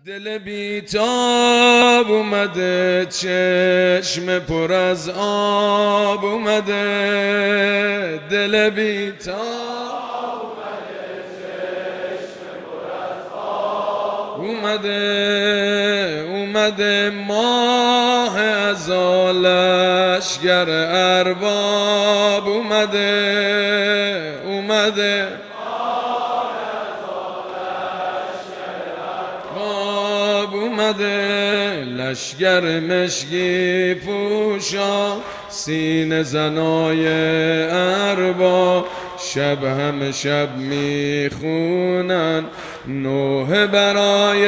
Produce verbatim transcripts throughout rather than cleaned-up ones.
دل بیتاب اومده، چشم پر از آب اومده. دل بیتاب اومده، چشم پر از آب اومده. اومده ماه ازالش گر ارباب اومده. اومده اومده لشگر مشکی پوشا، سینه زنای ارباب. شب همه شب میخونن نوحه برای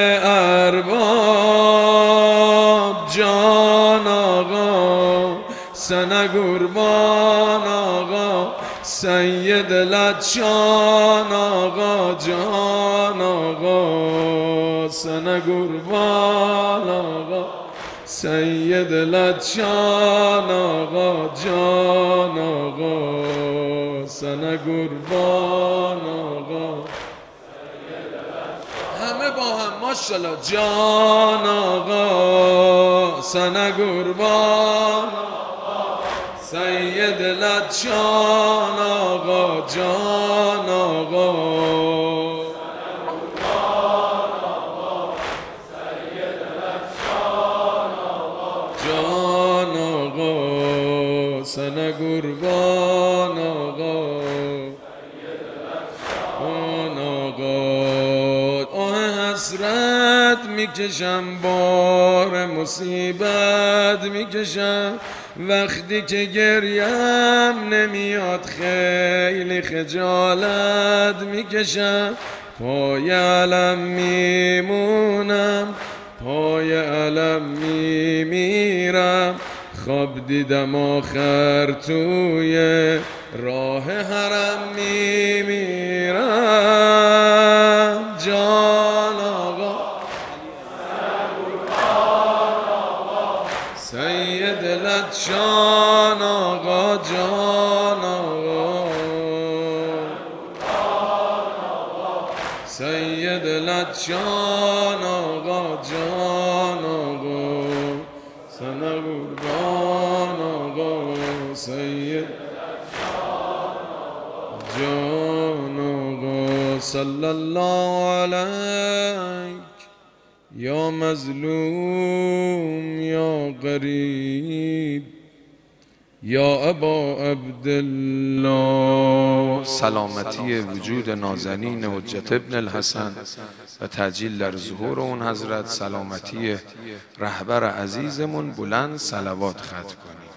ارباب. جان آقا سنه قربان آقا، سید لطشان آقا. جان آقا سنه قربان آقا، سید لطشان آقا. جان آقا سنه قربان آقا. همه با هم ماشاءالله. جان آقا سنه قربان آقا، سید لطشان آقا. جان آقا جان آقا سنه قربان آقا. جان آقا آه حسرت میکشم، بار مصیبت میکشم، وقتی که گریم نمیاد خیلی خجالت میکشم. پای علم میمونم، پای علم میمیرم، خواب دیدم آخر توی راه حرم میمیرم. جان آقا سید لطشان آقا. جان آقا سید لطشان آقا. جان آقا سنه قربان آقا، سید جان آقا. صلی الله علیک یا مظلوم یا غریب یا ابا عبدالله. سلامتی وجود نازنین حجت ابن الحسن و تعجیل در ظهور اون حضرت، سلامتی رهبر عزیزمون، بلند صلوات ختم کنیم.